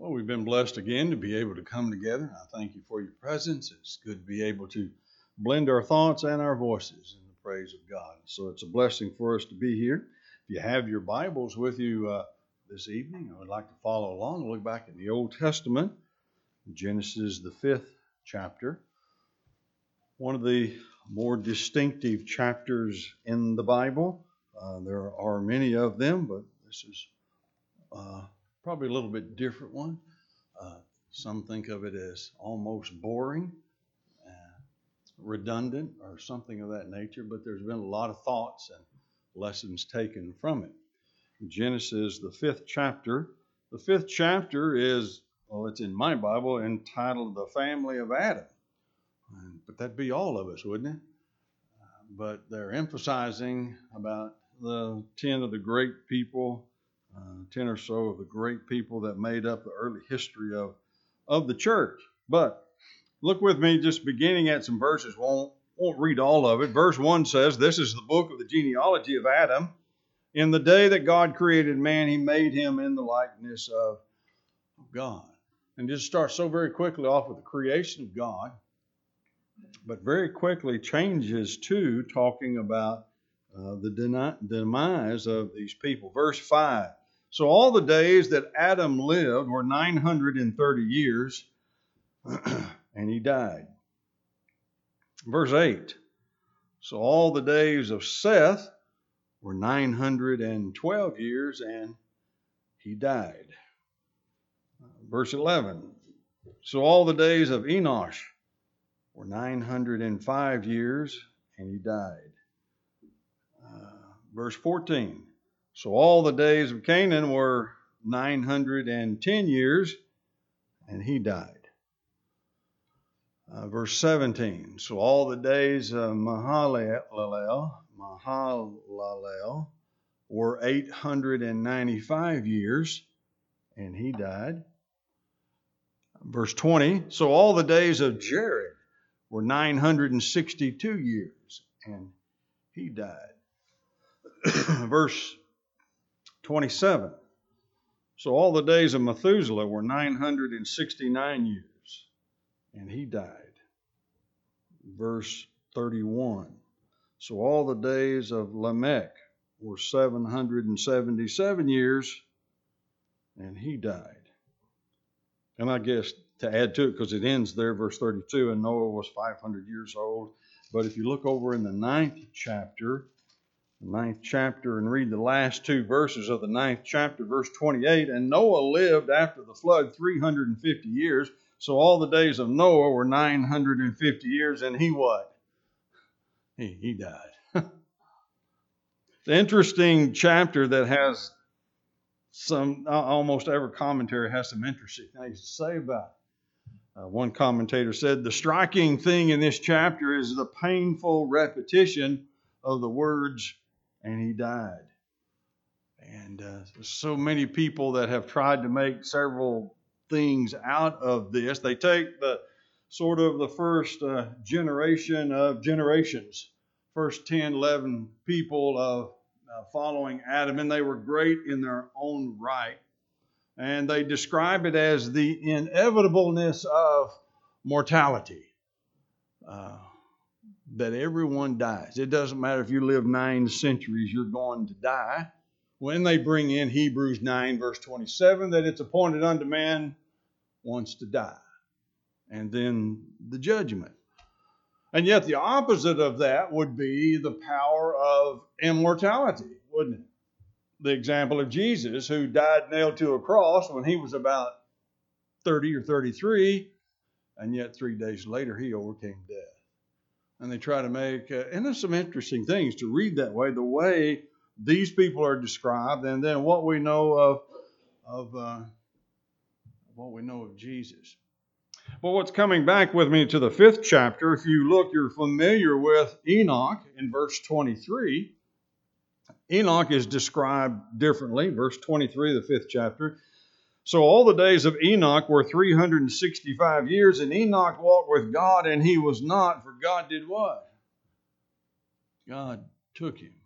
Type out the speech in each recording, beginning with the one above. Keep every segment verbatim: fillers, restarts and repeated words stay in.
Well, we've been blessed again to be able to come together. I thank you for your presence. It's good to be able to blend our thoughts and our voices in the praise of God. So it's a blessing for us to be here. If you have your Bibles with you uh, this evening, I would like to follow along. Look back in the Old Testament, Genesis, the fifth chapter. One of the more distinctive chapters in the Bible. Uh, there are many of them, but this is uh, probably a little bit different one. Uh, some think of it as almost boring, uh, redundant, or something of that nature, but there's been a lot of thoughts and lessons taken from it. Genesis, the fifth chapter. The fifth chapter is, well, it's in my Bible, entitled The Family of Adam. But that'd be all of us, wouldn't it? Uh, but they're emphasizing about the ten of the great people, uh, ten or so of the great people that made up the early history of, of the church. But look with me, just beginning at some verses. Won't, won't read all of it. Verse one says, "This is the book of the genealogy of Adam. In the day that God created man, he made him in the likeness of God." And just starts so very quickly off with the creation of God, but very quickly changes to talking about uh, the den- demise of these people. Verse five, "So all the days that Adam lived were nine hundred thirty years, and he died." Verse eight, "So all the days of Seth were nine hundred twelve years, and he died." Verse eleven, "So all the days of Enosh were nine hundred five years, and he died." Uh, verse fourteen, "So all the days of Canaan were nine hundred ten years, and he died." Uh, verse seventeen, "So all the days of Mahalalel, Mahalalel were eight hundred ninety-five years, and he died." Verse twenty, "So all the days of Jared were nine hundred sixty-two years, and he died." Verse twenty-seven, "So all the days of Methuselah were nine hundred sixty-nine years, and he died." Verse thirty-one, "So all the days of Lamech were seven hundred seventy-seven years, and he died." And I guess to add to it, because it ends there, verse thirty-two, "And Noah was five hundred years old." But if you look over in the ninth chapter, the ninth chapter, and read the last two verses of the ninth chapter, verse twenty-eight, "And Noah lived after the flood three hundred fifty years. So all the days of Noah were nine hundred fifty years, and he what? He, he died." It's an interesting chapter that has some, almost every commentary has some interesting things to say about it. Uh, one commentator said, "The striking thing in this chapter is the painful repetition of the words, 'and he died.'" And uh, so many people that have tried to make several things out of this. They take the sort of the first uh, generation of generations, first ten, eleven people of uh, following Adam, and they were great in their own right. And they describe it as the inevitableness of mortality, uh, that everyone dies. It doesn't matter if you live nine centuries, you're going to die. When they bring in Hebrews nine, verse twenty-seven, that it's appointed unto man once to die, and then the judgment. And yet the opposite of that would be the power of immortality, wouldn't it? The example of Jesus, who died nailed to a cross when he was about thirty or thirty-three, and yet three days later he overcame death. And they try to make, uh, and there's some interesting things to read that way, the way these people are described, and then what we know of, of uh, what we know of Jesus. Well, what's coming back with me to the fifth chapter, if you look, you're familiar with Enoch in verse twenty-three. Enoch is described differently. Verse twenty-three, the fifth chapter. "So all the days of Enoch were three hundred sixty-five years, and Enoch walked with God, and he was not, for God did what? God took him."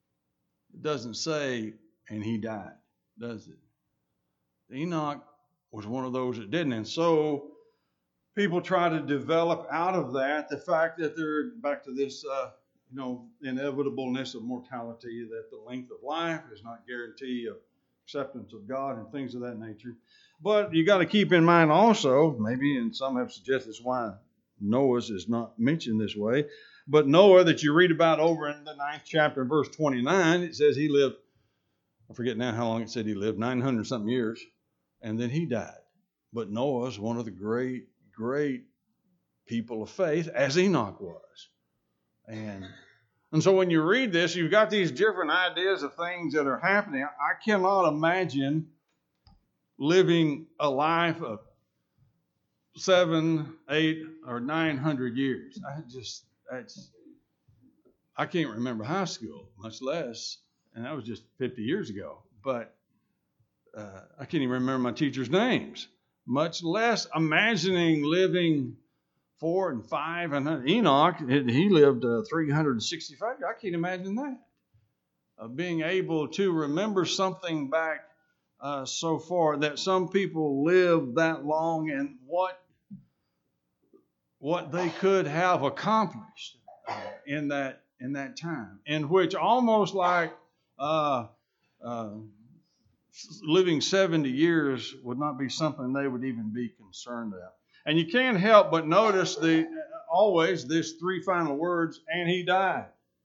It doesn't say, "and he died," does it? Enoch was one of those that didn't. And so people try to develop out of that the fact that they're back to this, uh, you know, inevitableness of mortality, that the length of life is not guarantee of acceptance of God and things of that nature. But you got to keep in mind also, maybe, and some have suggested this why Noah's is not mentioned this way, but Noah that you read about over in the ninth chapter, verse twenty-nine, it says he lived, I forget now how long it said he lived, nine hundred something years, and then he died. But Noah's one of the great, great people of faith, as Enoch was. And and so when you read this, you've got these different ideas of things that are happening. I cannot imagine living a life of seven, eight, or nine hundred years. I just, that's, I can't remember high school, much less, and that was just fifty years ago. But uh, I can't even remember my teachers' names, much less imagining living four and five. And Enoch, he lived uh, three hundred sixty-five. I can't imagine that. Uh, being able to remember something back uh, so far, that some people live that long, and what what they could have accomplished uh, in that in that time, in which almost like uh, uh, living seventy years would not be something they would even be concerned about. And you can't help but notice the always this three final words, and he died.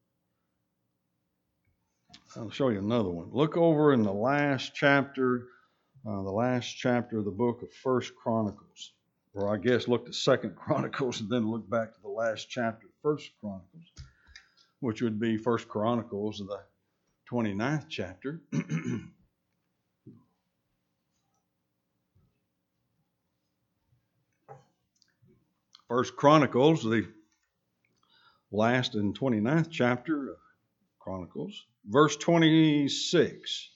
I'll show you another one. Look over in the last chapter, uh, the last chapter of the book of First Chronicles, or I guess look to Second Chronicles and then look back to the last chapter of First Chronicles, which would be First Chronicles, the twenty-ninth chapter. First Chronicles, the last and twenty-ninth chapter of Chronicles, verse twenty-six.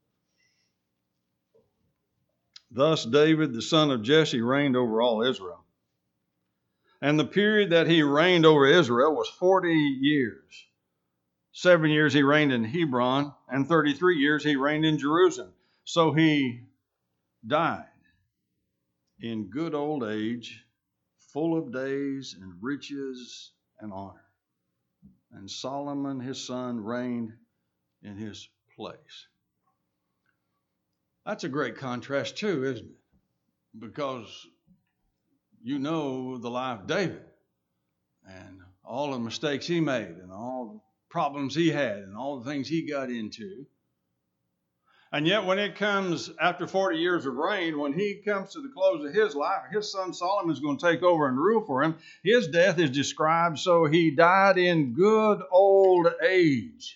Thus David, the son of Jesse, reigned over all Israel. And the period that he reigned over Israel was forty years. Seven years he reigned in Hebron, and thirty-three years he reigned in Jerusalem. So he died in good old age, full of days and riches and honor. And Solomon his son reigned in his place. That's a great contrast too, isn't it? Because you know the life of David and all the mistakes he made and all the problems he had and all the things he got into. And yet when it comes after forty years of reign, when he comes to the close of his life, his son Solomon is going to take over and rule for him. His death is described, so he died in good old age,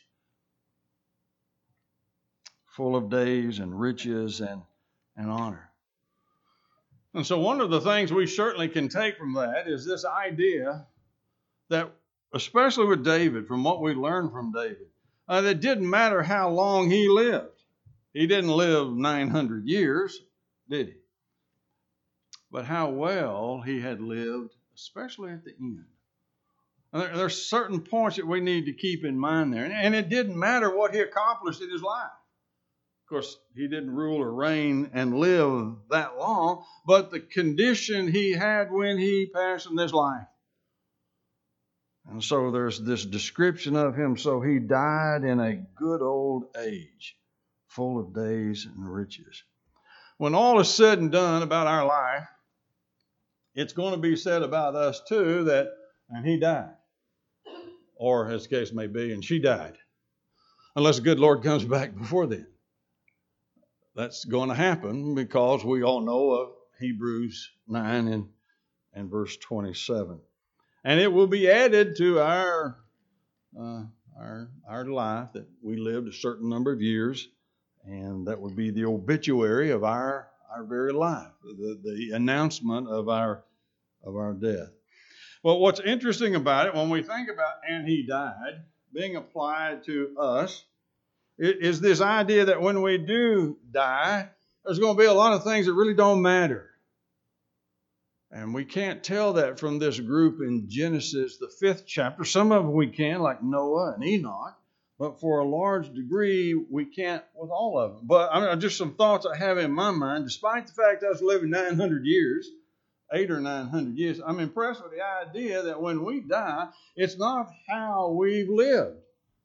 full of days and riches and, and honor. And so one of the things we certainly can take from that is this idea that, especially with David, from what we learned from David, uh, that it didn't matter how long he lived. He didn't live nine hundred years, did he? But how well he had lived, especially at the end. And there, there's certain points that we need to keep in mind there. And, and it didn't matter what he accomplished in his life. Of course, he didn't rule or reign and live that long, but the condition he had when he passed in this life. And so there's this description of him. So he died in a good old age, full of days and riches. When all is said and done about our life, it's going to be said about us too that, and he died. Or as the case may be, and she died. Unless the good Lord comes back before then. That's going to happen because we all know of Hebrews nine and, and verse twenty-seven. And it will be added to our, uh, our, our life that we lived a certain number of years. And that would be the obituary of our, our very life, the, the announcement of our, of our death. Well, what's interesting about it, when we think about and he died, being applied to us, is this idea that when we do die, there's going to be a lot of things that really don't matter. And we can't tell that from this group in Genesis, the fifth chapter. Some of them we can, like Noah and Enoch. But for a large degree, we can't with all of them. But I mean, just some thoughts I have in my mind. Despite the fact I was living nine hundred years, eight or nine hundred years, I'm impressed with the idea that when we die, it's not how we've lived.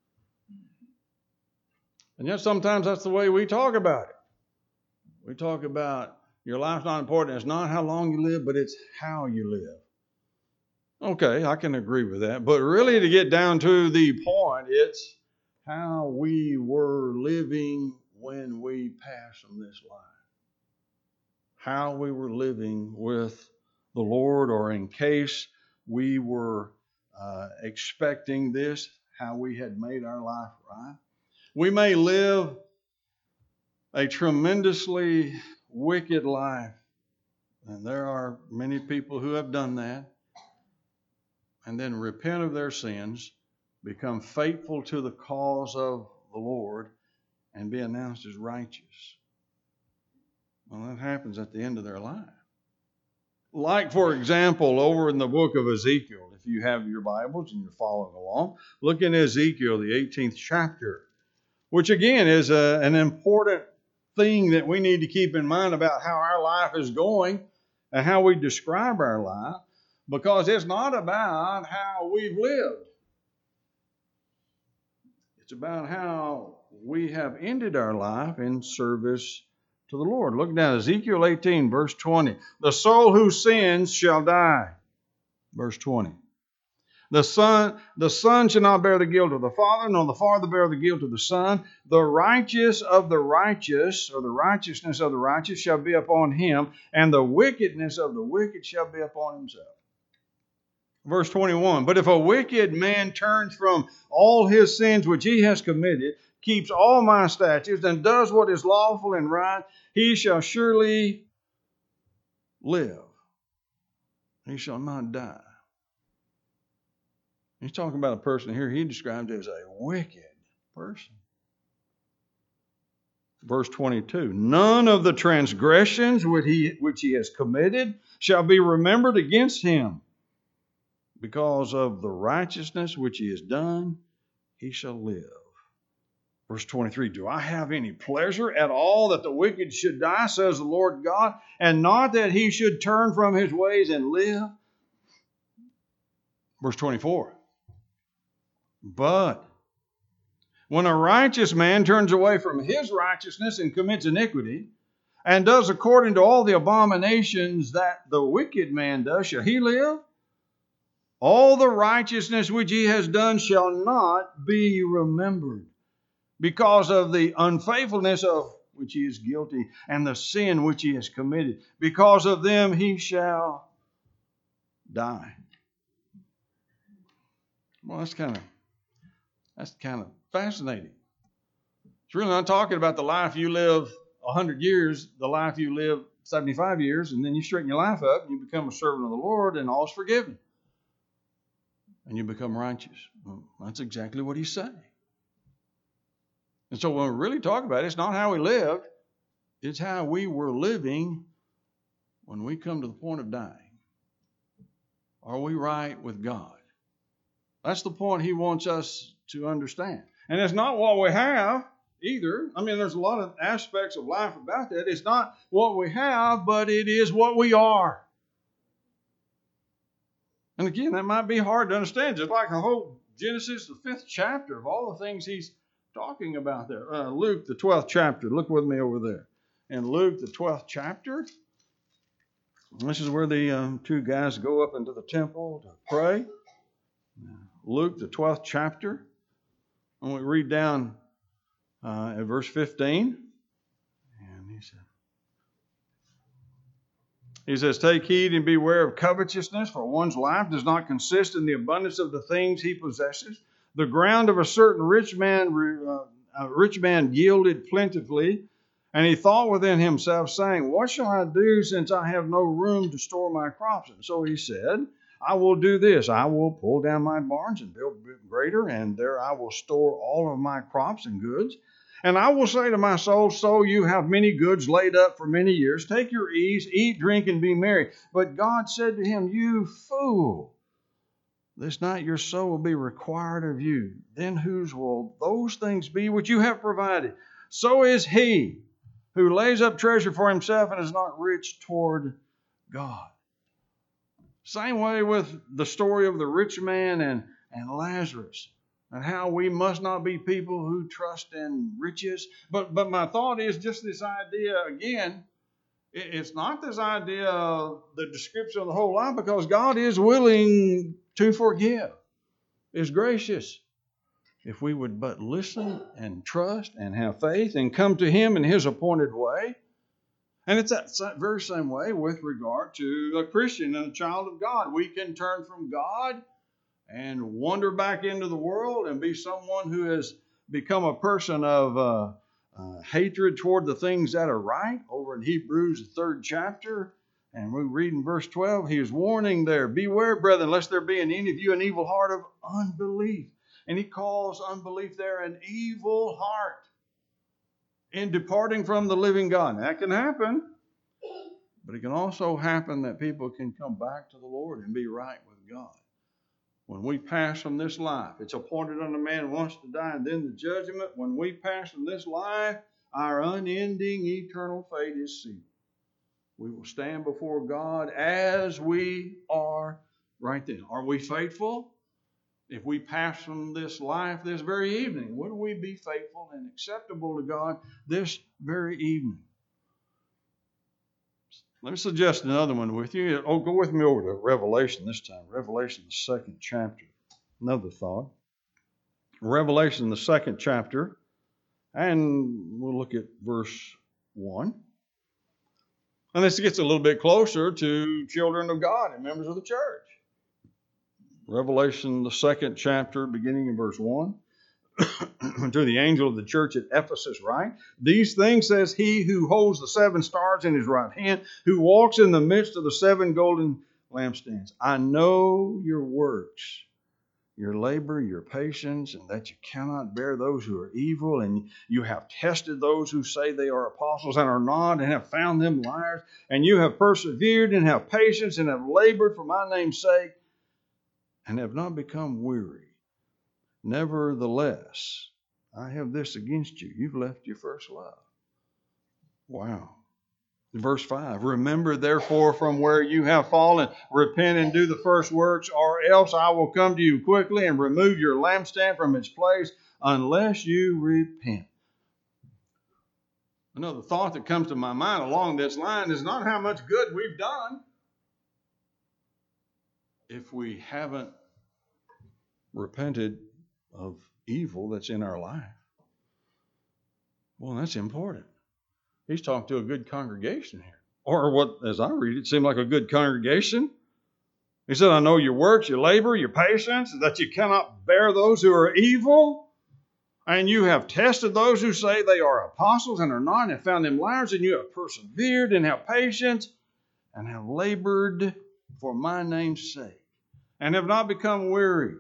And yet sometimes that's the way we talk about it. We talk about your life's not important. It's not how long you live, but it's how you live. Okay, I can agree with that. But really, to get down to the point, it's how we were living when we passed from this life. How we were living with the Lord, or in case we were uh, expecting this, how we had made our life right. We may live a tremendously wicked life, and there are many people who have done that, and then repent of their sins, become faithful to the cause of the Lord, and be announced as righteous. Well, that happens at the end of their life. Like, for example, over in the book of Ezekiel, if you have your Bibles and you're following along, look in Ezekiel, the eighteenth chapter, which again is a, an important thing that we need to keep in mind about how our life is going and how we describe our life, because it's not about how we've lived. It's about how we have ended our life in service to the Lord. Look down, Ezekiel eighteen, verse twenty. The soul who sins shall die. Verse twenty. The son, the son shall not bear the guilt of the father, nor the father bear the guilt of the son. The righteous of the righteous, or the righteousness of the righteous, shall be upon him, and the wickedness of the wicked shall be upon himself. Verse twenty-one, but if a wicked man turns from all his sins which he has committed, keeps all my statutes, and does what is lawful and right, he shall surely live. He shall not die. He's talking about a person here he described as a wicked person. Verse twenty-two, none of the transgressions which he, which he has committed shall be remembered against him. Because of the righteousness which he has done, he shall live. Verse twenty-three, do I have any pleasure at all that the wicked should die, says the Lord God, and not that he should turn from his ways and live? Verse twenty-four, but when a righteous man turns away from his righteousness and commits iniquity, and does according to all the abominations that the wicked man does, shall he live? All the righteousness which he has done shall not be remembered, because of the unfaithfulness of which he is guilty, and the sin which he has committed. Because of them he shall die. Well, that's kind of that's kind of fascinating. It's really not talking about the life you live one hundred years, the life you live seventy-five years, and then you straighten your life up and you become a servant of the Lord, and all is forgiven. And you become righteous. Well, that's exactly what he's saying. And so when we really talk about it, it's not how we lived. It's how we were living when we come to the point of dying. Are we right with God? That's the point he wants us to understand. And it's not what we have either. I mean, there's a lot of aspects of life about that. It's not what we have, but it is what we are. And again, that might be hard to understand. Just like the whole Genesis, the fifth chapter of all the things he's talking about there. Uh, Luke, the twelfth chapter. Look with me over there. In Luke, the twelfth chapter, this is where the um, two guys go up into the temple to pray. Luke, the twelfth chapter. And we read down uh, at verse fifteen. And he said, He says, take heed and beware of covetousness, for one's life does not consist in the abundance of the things he possesses. The ground of a certain rich man, uh, a rich man yielded plentifully, and he thought within himself, saying, what shall I do, since I have no room to store my crops? And so he said, I will do this. I will pull down my barns and build greater, and there I will store all of my crops and goods. And I will say to my soul, so you have many goods laid up for many years. Take your ease, eat, drink, and be merry. But God said to him, you fool, this night your soul will be required of you. Then whose will those things be which you have provided? So is he who lays up treasure for himself and is not rich toward God. Same way with the story of the rich man and, and Lazarus, and how we must not be people who trust in riches. But, but my thought is just this idea again. It's not this idea of the description of the whole life, because God is willing to forgive, is gracious. If we would but listen and trust and have faith and come to Him in His appointed way. And it's that very same way with regard to a Christian and a child of God. We can turn from God and wander back into the world and be someone who has become a person of uh, uh, hatred toward the things that are right. Over in Hebrews, the third chapter, and we read in verse twelve, he is warning there, beware, brethren, lest there be in any of you an evil heart of unbelief. And he calls unbelief there an evil heart in departing from the living God. That can happen, but it can also happen that people can come back to the Lord and be right with God. When we pass from this life, it's appointed unto man once to die, and then the judgment. When we pass from this life, our unending eternal fate is sealed. We will stand before God as we are right then. Are we faithful? If we pass from this life this very evening, would we be faithful and acceptable to God this very evening? Let me suggest another one with you. Oh, go with me over to Revelation this time. Revelation, the second chapter. Another thought. Revelation, the second chapter. And we'll look at verse one. And this gets a little bit closer to children of God and members of the church. Revelation, the second chapter, beginning in verse one. To the angel of the church at Ephesus write, these things says he who holds the seven stars in his right hand, who walks in the midst of the seven golden lampstands. I know your works, your labor, your patience, and that you cannot bear those who are evil, and you have tested those who say they are apostles and are not, and have found them liars, and you have persevered and have patience and have labored for my name's sake, and have not become weary. Nevertheless, I have this against you. You've left your first love. Wow. Verse five, remember therefore from where you have fallen, repent and do the first works, or else I will come to you quickly and remove your lampstand from its place unless you repent. Another thought that comes to my mind along this line is not how much good we've done if we haven't repented of evil that's in our life. Well, that's important. He's talking to a good congregation here. Or what, as I read it, seemed like a good congregation. He said, I know your works, your labor, your patience, that you cannot bear those who are evil. And you have tested those who say they are apostles and are not, and have found them liars, and you have persevered and have patience and have labored for my name's sake, and have not become weary.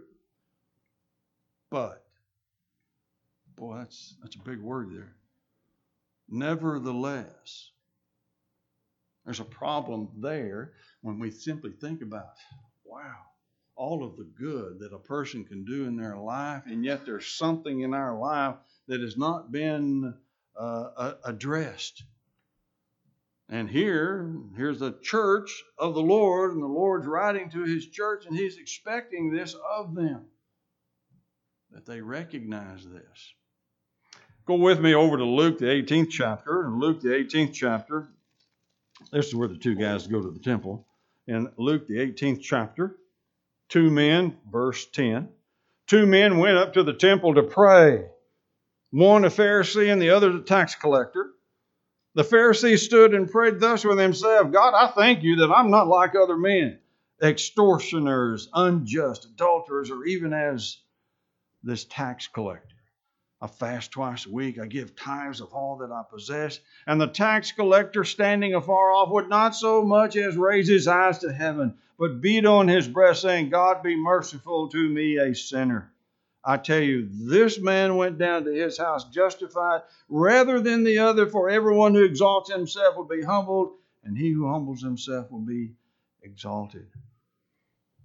But, boy, that's that's a big word there. Nevertheless, there's a problem there when we simply think about, wow, all of the good that a person can do in their life, and yet there's something in our life that has not been uh, addressed. And here, here's the church of the Lord, and the Lord's writing to His church, and He's expecting this of them, that they recognize this. Go with me over to Luke, the eighteenth chapter. In Luke, the eighteenth chapter, this is where the two guys go to the temple. In Luke, the eighteenth chapter, two men, verse ten. Two men went up to the temple to pray, one a Pharisee and the other a tax collector. The Pharisee stood and prayed thus with himself, God, I thank you that I'm not like other men, extortioners, unjust, adulterers, or even as this tax collector. I fast twice a week. I give tithes of all that I possess. And the tax collector, standing afar off, would not so much as raise his eyes to heaven, but beat on his breast, saying, God, be merciful to me, a sinner. I tell you, this man went down to his house justified rather than the other, for everyone who exalts himself will be humbled, and he who humbles himself will be exalted. Let's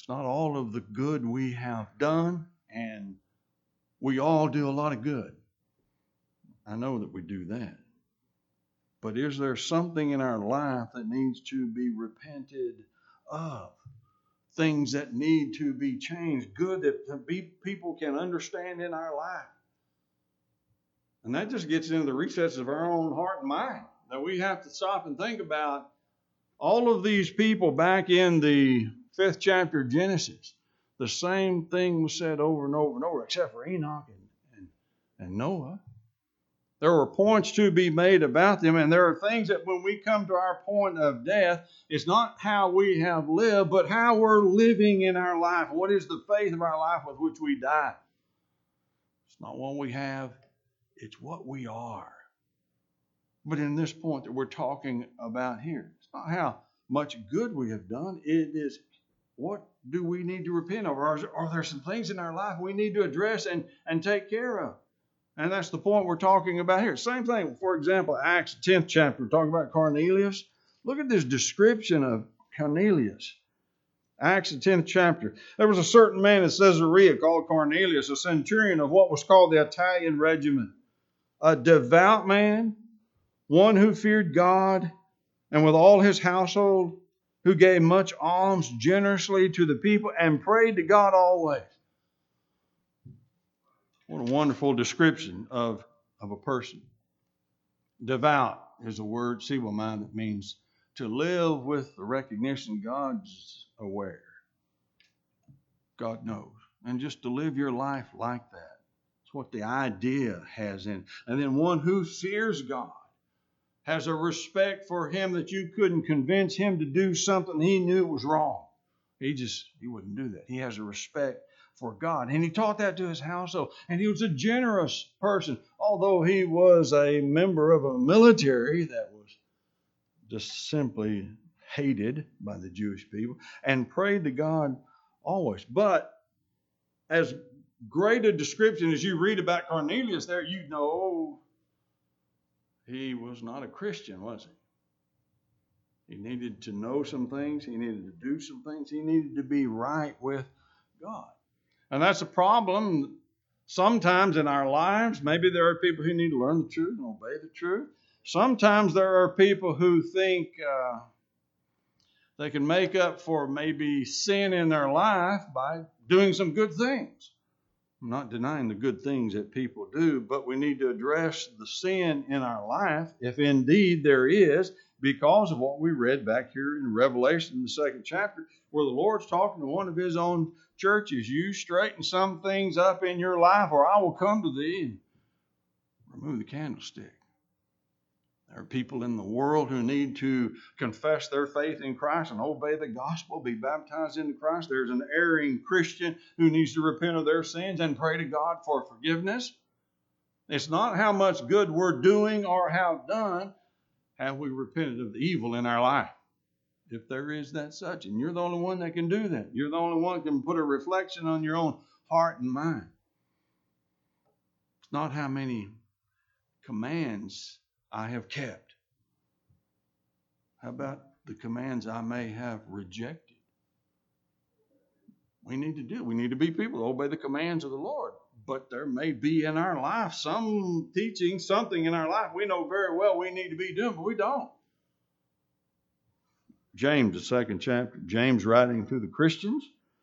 It's not all of the good we have done, and we all do a lot of good. I know that we do that. But is there something in our life that needs to be repented of? Things that need to be changed, good that people can understand in our life. And that just gets into the recesses of our own heart and mind. That we have to stop and think about all of these people back in the fifth chapter of Genesis. The same thing was said over and over and over, except for Enoch and, and, and Noah. There were points to be made about them, and there are things that when we come to our point of death, it's not how we have lived, but how we're living in our life. What is the faith of our life with which we die? It's not what we have, it's what we are. But in this point that we're talking about here, it's not how much good we have done, it is what do we need to repent of? Or are there some things in our life we need to address and, and take care of? And that's the point we're talking about here. Same thing, for example, Acts tenth chapter, we're talking about Cornelius. Look at this description of Cornelius. Acts tenth chapter. There was a certain man in Caesarea called Cornelius, a centurion of what was called the Italian regiment. A devout man, one who feared God, and with all his household, who gave much alms generously to the people and prayed to God always. What a wonderful description of, of a person. Devout is a word, Sibomai, that means to live with the recognition God's aware. God knows. And just to live your life like that. That's what the idea has in. And then one who fears God. Has a respect for him that you couldn't convince him to do something he knew was wrong. He just, he wouldn't do that. He has a respect for God. And he taught that to his household. And he was a generous person. Although he was a member of a military that was just simply hated by the Jewish people. And prayed to God always. But as great a description as you read about Cornelius there, you know he was not a Christian, was he? He needed to know some things. He needed to do some things. He needed to be right with God. And that's a problem sometimes in our lives. Maybe there are people who need to learn the truth and obey the truth. Sometimes there are people who think uh, they can make up for maybe sin in their life by doing some good things. I'm not denying the good things that people do, but we need to address the sin in our life, if indeed there is, because of what we read back here in Revelation in the second chapter, where the Lord's talking to one of his own churches. You straighten some things up in your life, or I will come to thee and remove the candlestick. There are people in the world who need to confess their faith in Christ and obey the gospel, be baptized into Christ. There's an erring Christian who needs to repent of their sins and pray to God for forgiveness. It's not how much good we're doing or have done. Have we repented of the evil in our life? If there is that such, and you're the only one that can do that. You're the only one that can put a reflection on your own heart and mind. It's not how many commands I have kept. How about the commands I may have rejected? We need to do. We need to be people who obey the commands of the Lord. But there may be in our life some teaching, something in our life we know very well we need to be doing, but we don't. James, the second chapter, James writing to the Christians.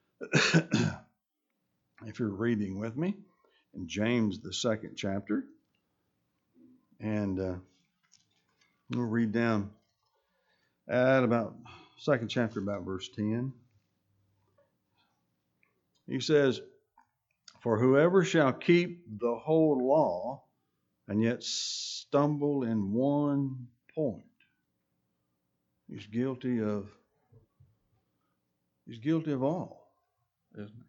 If you're reading with me, in James, the second chapter. And uh, we'll read down at about second chapter, about verse ten. He says, for whoever shall keep the whole law and yet stumble in one point, he's guilty of, he's guilty of all, isn't he?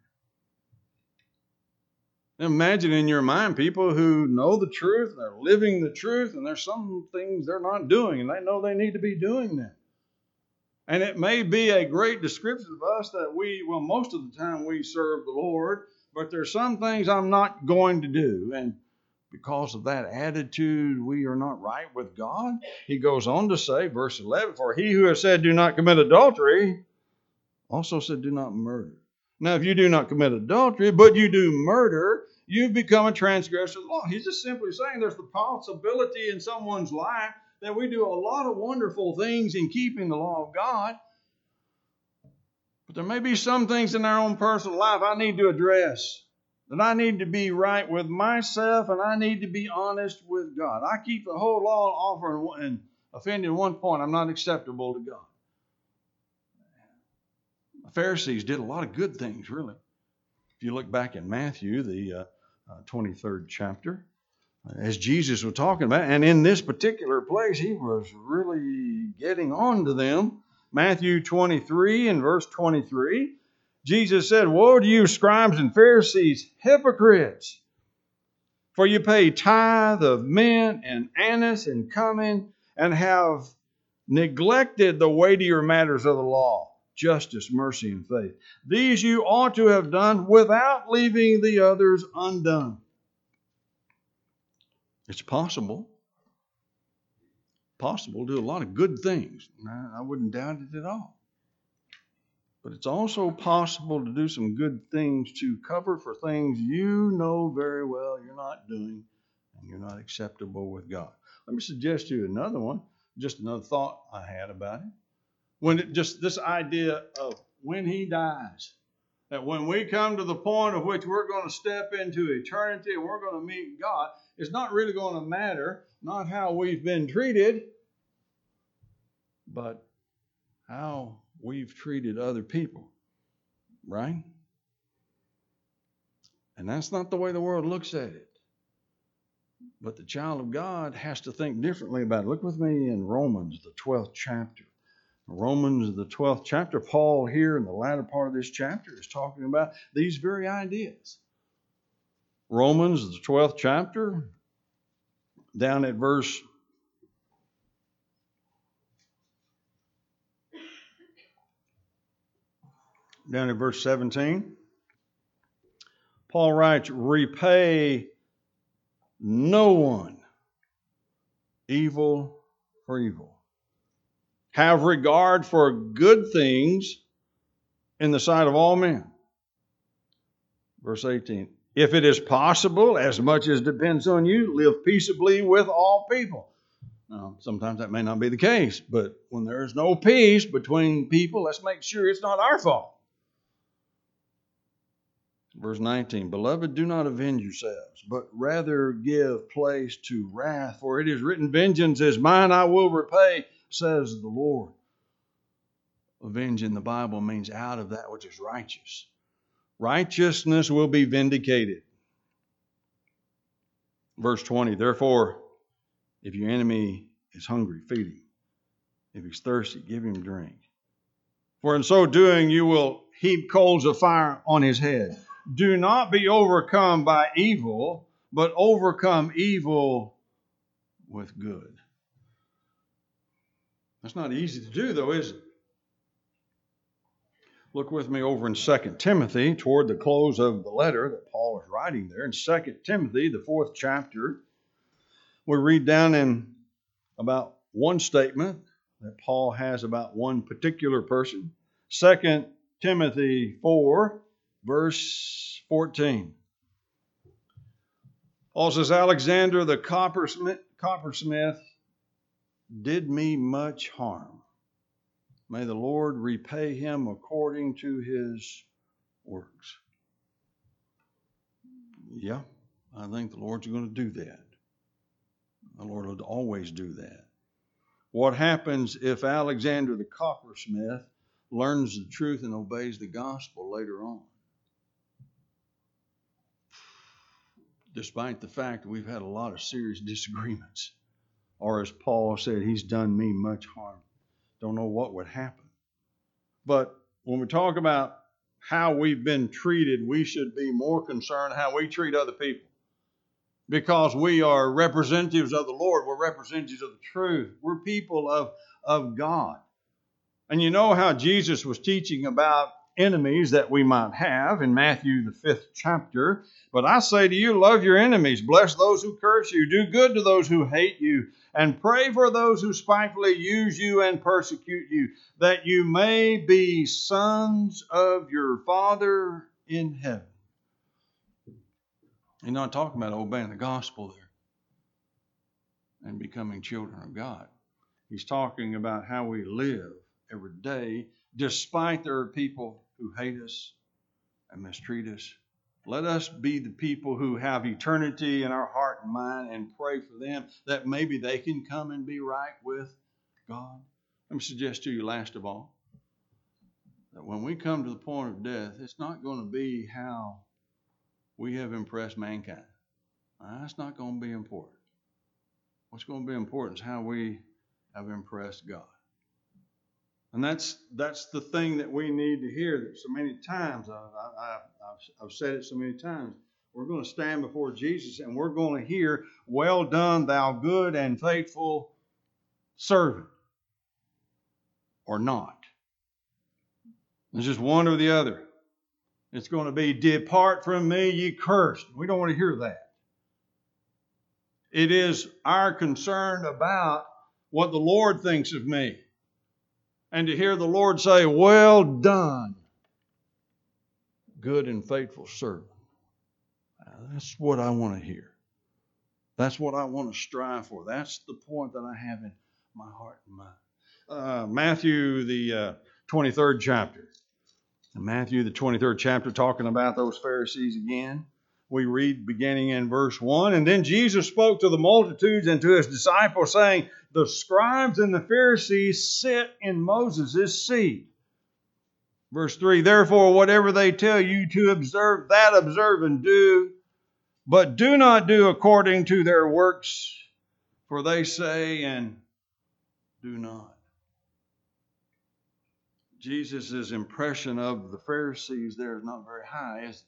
Imagine in your mind people who know the truth, they're living the truth, and there's some things they're not doing, and they know they need to be doing them. And it may be a great description of us that we, well, most of the time we serve the Lord, but there's some things I'm not going to do. And because of that attitude, we are not right with God. He goes on to say, verse eleven, for he who has said do not commit adultery also said do not murder. Now, if you do not commit adultery, but you do murder, you've become a transgressor of the law. He's just simply saying there's the possibility in someone's life that we do a lot of wonderful things in keeping the law of God. But there may be some things in our own personal life I need to address. That I need to be right with myself and I need to be honest with God. I keep the whole law and offer and offend in one point. I'm not acceptable to God. The Pharisees did a lot of good things, really. If you look back in Matthew, the uh, uh, twenty-third chapter, as Jesus was talking about, and in this particular place, he was really getting on to them. Matthew twenty-three and verse twenty-three, Jesus said, "Woe to you, scribes and Pharisees, hypocrites! For you pay tithe of mint and anise and cumin, and have neglected the weightier matters of the law, justice, mercy, and faith. These you ought to have done without leaving the others undone." It's possible. Possible to do a lot of good things. I wouldn't doubt it at all. But it's also possible to do some good things to cover for things you know very well you're not doing and you're not acceptable with God. Let me suggest to you another one, just another thought I had about it. When it, just this idea of when he dies, that when we come to the point of which we're going to step into eternity and we're going to meet God, it's not really going to matter, not how we've been treated, but how we've treated other people, right? And that's not the way the world looks at it. But the child of God has to think differently about it. Look with me in Romans, the twelfth chapter. Romans, the twelfth chapter, Paul here in the latter part of this chapter is talking about these very ideas. Romans, the twelfth chapter, down at verse down at verse seventeen, Paul writes, "Repay no one evil for evil. Have regard for good things in the sight of all men." Verse eighteen, "If it is possible, as much as depends on you, live peaceably with all people." Now, sometimes that may not be the case, but when there is no peace between people, let's make sure it's not our fault. Verse nineteen, "Beloved, do not avenge yourselves, but rather give place to wrath. For it is written, vengeance is mine, I will repay, says the Lord." Avenge in the Bible means out of that which is righteous. Righteousness will be vindicated. Verse twenty, "Therefore, if your enemy is hungry, feed him. If he's thirsty, give him drink. For in so doing, you will heap coals of fire on his head. Do not be overcome by evil, but overcome evil with good." That's not easy to do, though, is it? Look with me over in Second Timothy, toward the close of the letter that Paul is writing there. In Second Timothy, the fourth chapter, we read down in about one statement that Paul has about one particular person. Second Timothy four, verse fourteen. Paul says, "Alexander the coppersmith, coppersmith did me much harm. May the Lord repay him according to his works." Yeah, I think the Lord's going to do that. The Lord will always do that. What happens if Alexander the coppersmith learns the truth and obeys the gospel later on? Despite the fact that we've had a lot of serious disagreements. Or as Paul said, he's done me much harm. Don't know what would happen. But when we talk about how we've been treated, we should be more concerned how we treat other people. Because we are representatives of the Lord. We're representatives of the truth. We're people of, of God. And you know how Jesus was teaching about enemies that we might have in Matthew, the fifth chapter. But I say to you, love your enemies, bless those who curse you, do good to those who hate you, and pray for those who spitefully use you and persecute you, that you may be sons of your Father in heaven. He's not talking about obeying the gospel there and becoming children of God. He's talking about how we live every day, despite there are people who hate us and mistreat us. Let us be the people who have eternity in our heart and mind and pray for them that maybe they can come and be right with God. Let me suggest to you, last of all, that when we come to the point of death, it's not going to be how we have impressed mankind. That's not going to be important. What's going to be important is how we have impressed God. And that's that's the thing that we need to hear that so many times. I, I, I've, I've said it so many times. We're going to stand before Jesus and we're going to hear, well done, thou good and faithful servant. Or not. It's just one or the other. It's going to be, depart from me, ye cursed. We don't want to hear that. It is our concern about what the Lord thinks of me. And to hear the Lord say, well done, good and faithful servant. That's what I want to hear. That's what I want to strive for. That's the point that I have in my heart and mind. Uh, Matthew, the uh, twenty-third chapter. Matthew, the twenty-third chapter, talking about those Pharisees again. We read beginning in verse one. And then Jesus spoke to the multitudes and to his disciples, saying, the scribes and the Pharisees sit in Moses' seat. Verse three, therefore, whatever they tell you to observe, that observe and do. But do not do according to their works, for they say and do not. Jesus' impression of the Pharisees there is not very high, is it?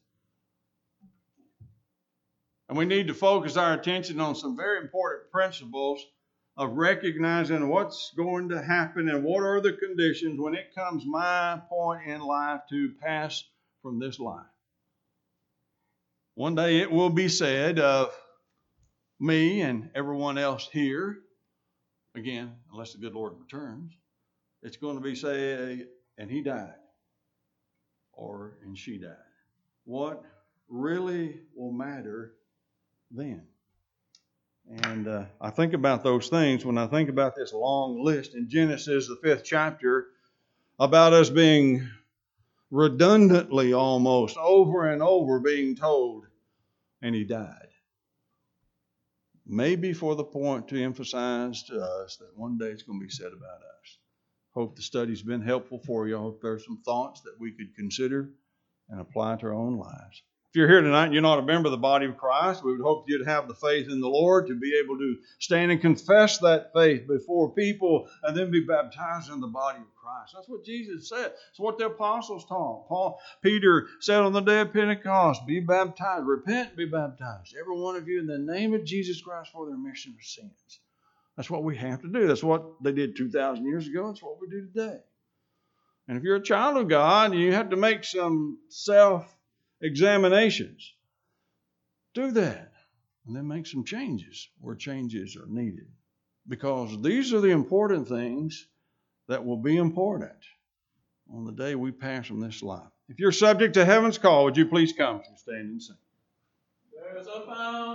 And we need to focus our attention on some very important principles of recognizing what's going to happen and what are the conditions when it comes my point in life to pass from this life. One day it will be said of me and everyone else here, again, unless the good Lord returns, it's going to be said, and he died, or and she died. What really will matter then? And uh, I think about those things when I think about this long list in Genesis, the fifth chapter, about us being redundantly almost over and over being told, and he died. Maybe for the point to emphasize to us that one day it's going to be said about us. Hope the study's been helpful for you. I hope there's some thoughts that we could consider and apply to our own lives. If you're here tonight and you're not a member of the body of Christ, we would hope you'd have the faith in the Lord to be able to stand and confess that faith before people and then be baptized in the body of Christ. That's what Jesus said. It's what the apostles taught. Paul, Peter said on the day of Pentecost, be baptized, repent and be baptized, every one of you in the name of Jesus Christ for the remission of sins. That's what we have to do. That's what they did two thousand years ago. That's what we do today. And if you're a child of God, you have to make some self-examinations. Do that. And then make some changes where changes are needed. Because these are the important things that will be important on the day we pass from this life. If you're subject to heaven's call, would you please come and stand and sing? There's a fountain.